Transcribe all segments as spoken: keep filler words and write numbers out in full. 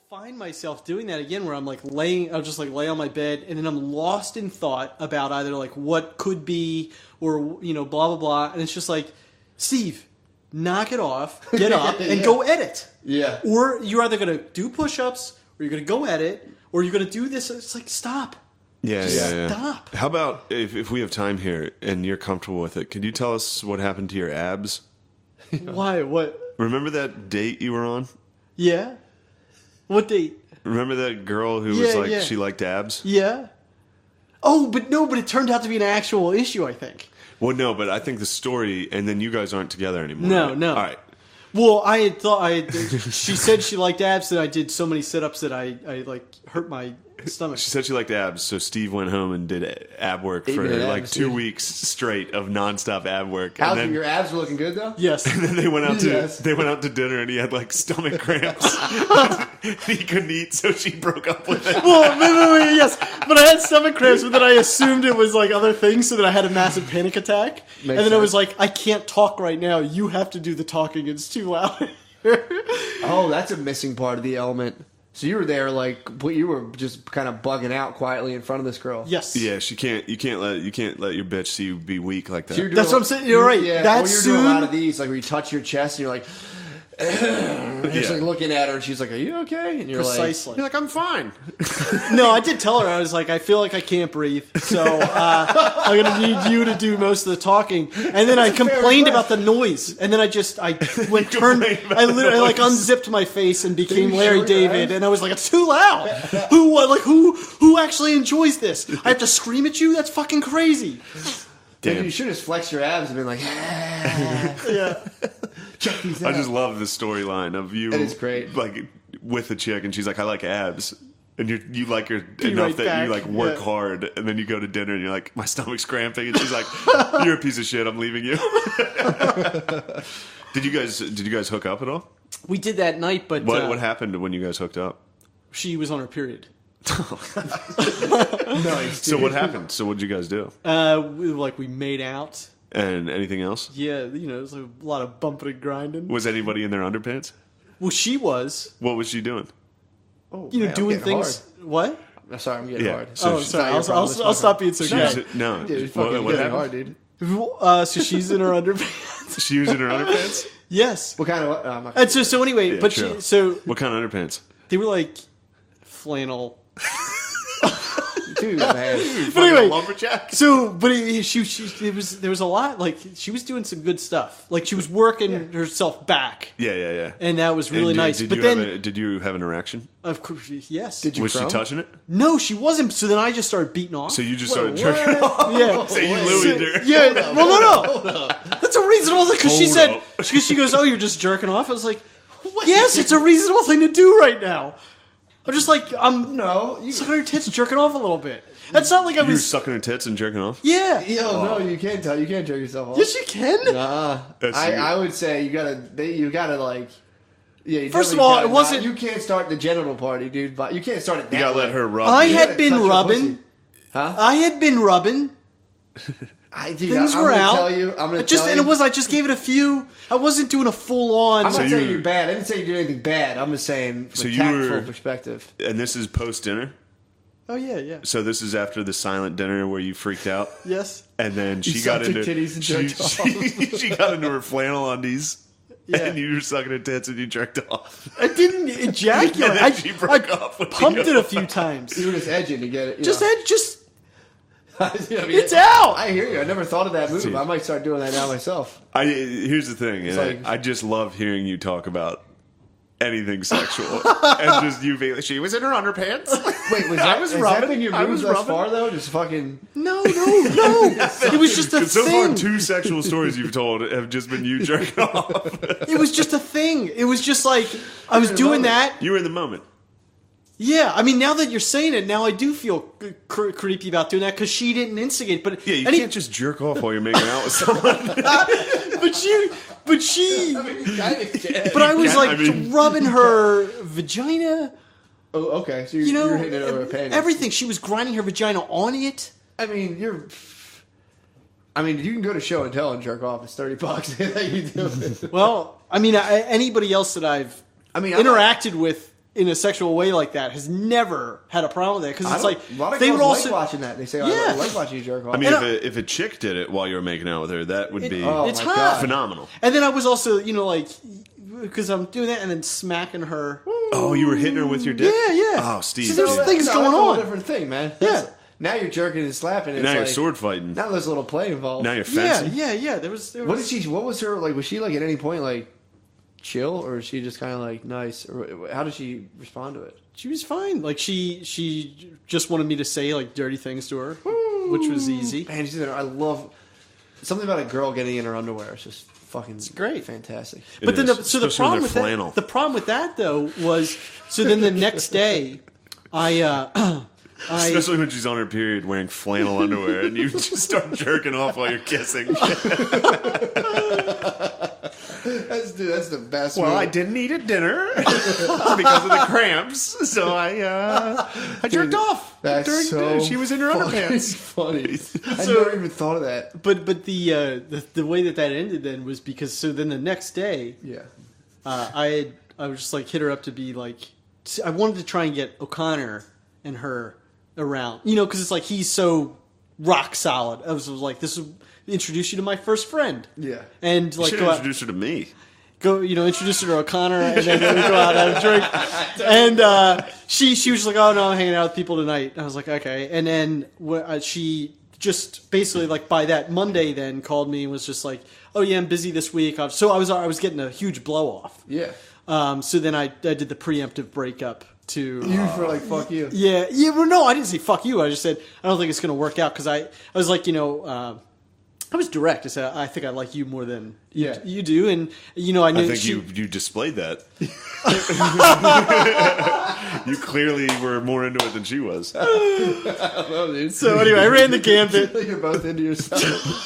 find myself doing that again, where I'm like laying, I'll just like lay on my bed, and then I'm lost in thought about either like what could be, or you know, blah blah blah, and it's just like, Steve, knock it off, get up, and yeah. go edit. Yeah. Or you're either gonna do push-ups, or you're gonna go edit, or you're gonna do this. It's like stop. Yeah, Just yeah, yeah. stop. How about if, if we have time here and you're comfortable with it, could you tell us what happened to your abs? Why? What? Remember that date you were on? Yeah. What date? Remember that girl who Yeah, was like, yeah. she liked abs? Yeah. Oh, but no, but it turned out to be an actual issue, I think. Well, no, but I think the story, and then you guys aren't together anymore. No, right? no. All right. Well, I had thought I. Had, she said she liked abs, that I did so many sit-ups that I, I like hurt my stomach. She said she liked abs, so Steve went home and did ab work Eight for minute like abs, two dude. weeks straight of nonstop ab work. How's and then, your abs were looking good though? Yes. and then they went out to Yes. they went out to dinner, and he had like stomach cramps. He couldn't eat, so she broke up with him. Well, wait, wait, wait, yes, but I had stomach cramps, but then I assumed it was like other things, so that I had a massive panic attack, and then I was sense. like, I can't talk right now. You have to do the talking. It's too loud. Oh, that's a missing part of the element. So you were there, like, but you were just kind of bugging out quietly in front of this girl. Yes. Yeah, she can't. You can't let you can't let your bitch see you be weak like that. So you're doing That's what I'm saying. You're right. Yeah, That well, you're doing a lot soon- of these, like where you touch your chest and you're like, just Yeah. like looking at her, and she's like, "Are you okay?" And you're Precisely. You're like, I'm fine. No, I did tell her. I was like, I feel like I can't breathe, so uh, I'm gonna need you to do most of the talking. And then I complained about the noise, and then I just I went turned. complained about I the literally like noise. unzipped my face and became you Larry show your David, eyes? and I was like, it's too loud. Who what, like who who actually enjoys this? I have to scream at you? That's fucking crazy. Maybe Damn. you should have flexed your abs and been like, Yeah. "Check these I out." just love the storyline of you. It is great. Like with a chick, and she's like, I like abs. And you you like her Be enough right that back. you like work Yeah. hard, and then you go to dinner and you're like, my stomach's cramping, and she's like, you're a piece of shit. I'm leaving you. Did you guys did you guys hook up at all? We did that night, but What uh, what happened when you guys hooked up? she was on her period. Nice. So what happened? So what did you guys do? Uh, we, like we made out. And anything else? Yeah, you know, it was a lot of bumping and grinding. Was anybody in their underpants? Well, she was, What was she doing? Oh, you know, man, I'm doing getting things. What? hard. I'm sorry, I'm getting Yeah. hard. So Oh, she's sorry. not I'll, your I'll, problem, I'll it's stop being so She gay. was, no. Dude, it's what, fucking what getting happened? hard, dude. Uh, so she's in her underpants. She was in her underpants? Yes. What kind of? Uh, I'm not And so, so anyway, Yeah, but true. she, so What kind of underpants? they were like flannel. dude, man. But anyway, Lumberjack. so but it, she, she, it was there was a lot. Like she was doing some good stuff. Like she was working herself back, Yeah, yeah, yeah. and that was really And did, nice. Did but you then, have a, did you have an erection? of course, yes. Did you Was she chrome? touching it? No, she wasn't. So then I just started beating off. So you just started Wait, jerking what? off. yeah. So you Wait. Louis her. Yeah, well, no, no. That's a reasonable thing because she Hold said up. because she goes, "Oh, you're just jerking off." I was like, "Yes, it's a reasonable thing to do right now." I'm just like I'm No, you. sucking her tits, jerking off a little bit. That's not like I You were was. sucking her tits and jerking off? Yeah. Yo, no, you can't tell. You can't jerk yourself off. Yes, you can. Nah, That's I, weird. I would say you gotta, they, you gotta like, yeah. You First of definitely all, gotta it wasn't- not- you can't start the genital party, dude. But you can't start it. That You gotta way. let her rub. I you. had gotta been touch her rubbing. pussy. Huh? I had been rubbing. I, dude, Things I, I'm were gonna out. tell you. I'm gonna I just tell and you. it was I just gave it a few. I wasn't doing a full on. I'm not So saying you- you're bad. I didn't say you did anything bad. I'm just saying from So a you tactful were- perspective. And this is post dinner? Oh yeah, yeah. So this is after the silent dinner where you freaked out? Yes. And then she You got sucked her into titties and she, jerked off. she, she got into her flannel undies. Yeah. And you were sucking her tits and you jerked off. I didn't ejaculate. And then I, she broke I up with pumped you. it a few times. You were just edging to get it. You Just know. had just. I mean, It's out. I hear you. I never thought of that move. Dude. I might start doing that now myself. I here's the thing, and like- I, I just love hearing you talk about anything sexual and just you being. She was in her underpants. Wait, was I that, was has rubbing. that been your I moves was thus rubbing. far though? Just fucking. No, no, no. It was just a Because so far, thing. two sexual stories you've told have just been you jerking off. It was just a thing. It was just like I was in the doing moment. that. You were in the moment. Yeah, I mean, now that you're saying it, now I do feel cre- creepy about doing that because she didn't instigate. But Yeah, you any- can't just jerk off while you're making out with someone. But she, but she, but but I was can, like I mean- rubbing her vagina. Oh, okay. So you're, You know, you're hitting it over a panty. everything. She was grinding her vagina on it. I mean, you're. I mean, you can go to show and tell and jerk off. It's thirty bucks. That you do it. Well, I mean, I, anybody else that I've I mean, I'm interacted with in a sexual way like that has never had a problem with it because I it's don't- like a lot of they girls would like also watching that. They say, Yeah. "I like watching you jerk off." I mean, And if I- a, if a chick did it while you were making out with her, that would It- be oh it's my hot. God. phenomenal. And then I was also, you know, like, because I'm doing that and then smacking her. Oh, you were hitting her with your dick? Yeah, yeah. Oh, Steve. See, there's dude. things no, going that's a whole on. different thing, man. Yeah. That's- Now you're jerking and slapping. It's now you're like, sword fighting. Now there's a little play involved. Now you're Yeah, fencing. yeah, yeah. There was. There What was did she? What was her like? Was she like at any point like chill, or was she just kind of like nice? Or how did she respond to it? She was fine. Like she, she just wanted me to say like dirty things to her, which was easy. Man, she's I love something about a girl getting in her underwear. It's just fucking great. fantastic. But It then, is, the, so the especially when problem they're with flannel. that, the problem with that though was, so then the next day, I, uh, I, Especially when she's on her period wearing flannel underwear and you just start jerking off while you're kissing. That's dude, that's the best. Well, move. I didn't eat at dinner because of the cramps, so I uh, I jerked Dude, off That's during so she was in her fucking underpants. Funny. I So- never even thought of that. but but the, uh, the the way that that ended then was because so then the next day, Yeah. uh, I had, I was just like hit her up to be like, I wanted to try and get O'Connor and her around, you know, because it's like he's so rock solid. I was, was like, this will introduce you to my first friend. Yeah. And You like should go have out, introduced her to me. go, you know, introduce her to O'Connor, and then we go out and have a drink. And uh, she she was like, "Oh no, I'm hanging out with people tonight." And I was like, "Okay." And then wh- uh, she just basically like by that Monday then called me and was just like, "Oh yeah, I'm busy this week." I was- So I was I was getting a huge blow off. Yeah. Um, so then I I did the preemptive breakup to. You for like fuck you. Yeah, yeah. Well, no, I didn't say fuck you. I just said I don't think it's going to work out because I, I was like, you know, uh, I was direct. I said I think I like you more than you, Yeah. you do, and you know, I knew I think she, you you displayed that. You clearly were more into it than she was. Oh, dude. So anyway, I ran the gambit. You're both into yourself.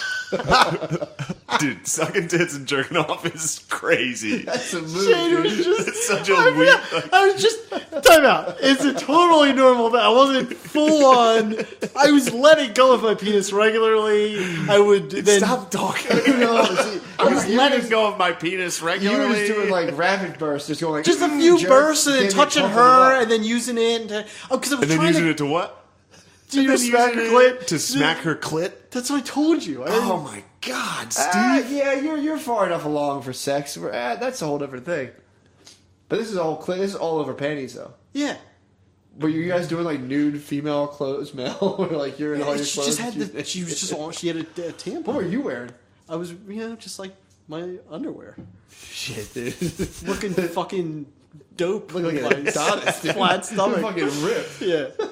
Dude, sucking tits and jerking off is crazy. That's a move, Shane was dude. just. It's such a I, weird. forgot- I was just time out. It's a totally normal thing. I wasn't full on. I was letting go of my penis regularly. I would then Stop talking. No, see, I was you letting just- go of my penis You were regularly. just doing like rapid bursts, just going like just a mm, few jerk, bursts and then then touching pumping it her up. and then using it. And to, oh, because I was and then trying using to it to what? do your And then smack using her it clit to smack her clit. That's what I told you. I didn't- Oh my god, Steve! Ah, yeah, you're you're far enough along for sex. We're, ah, that's a whole different thing. But this is all cl- this is all over panties though. yeah. Were you guys doing like nude female clothes, Mel? Or like you're in all your She clothes? just had the. She was just on. She had a, a tampon. What were you wearing? I was, you know, just like my underwear, Shit, dude. looking fucking dope. Look like with an my Adonis, dude. flat stomach. You're fucking ripped. Yeah,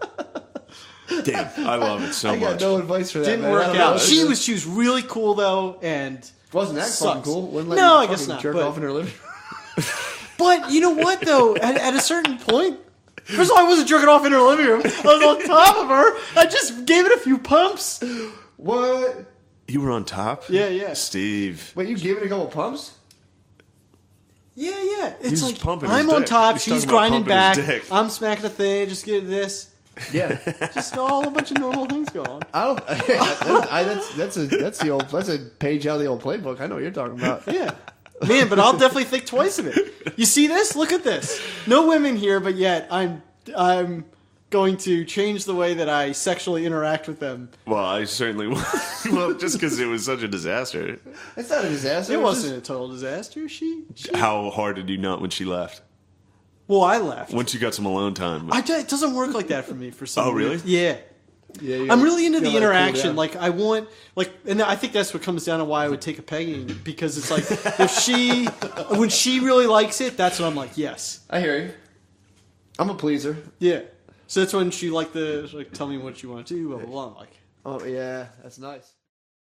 Damn, I love it so I got much. no advice for that. didn't man. I work don't out. know. She was she was really cool though, and wasn't that fucking sucks. cool? Wouldn't let No, you I guess fucking not, Jerk but- off in her living room. but you know what though? At, at a certain point, first of all, I wasn't jerking off in her living room. I was on top of her. I just gave it a few pumps. What? You were on top? Yeah, yeah. Steve. Wait, you gave it a couple pumps? Yeah, yeah. It's He's like pumping his I'm on dick. top. He's She's talking about grinding pumping back. his dick. I'm smacking a thing. Just get this. Yeah. Just all a bunch of normal things going on. I don't. that's, I, that's that's a that's the old that's a page out of the old playbook. I know what you're talking about. Yeah. Man, but I'll definitely think twice of it. You see this? Look at this. No women here, but yet I'm I'm going to change the way that I sexually interact with them. Well, I certainly will. Well, just because it was such a disaster. It's not a disaster. It It's wasn't a total disaster. She, she How hard did you nut when she left? well, I left. Once you got some alone time. I, it doesn't work like that for me for some Oh, really? reason. Yeah. Just, yeah, you I'm really into gotta the let it cool interaction. down. Like I want, like, and I think that's what comes down to why I would take a pegging because it's like if she, when she really likes it, that's when I'm like, yes, I hear you. I'm a pleaser. yeah. So that's when she like the like tell me what you want to do, blah blah blah. I'm like, Oh yeah, that's nice.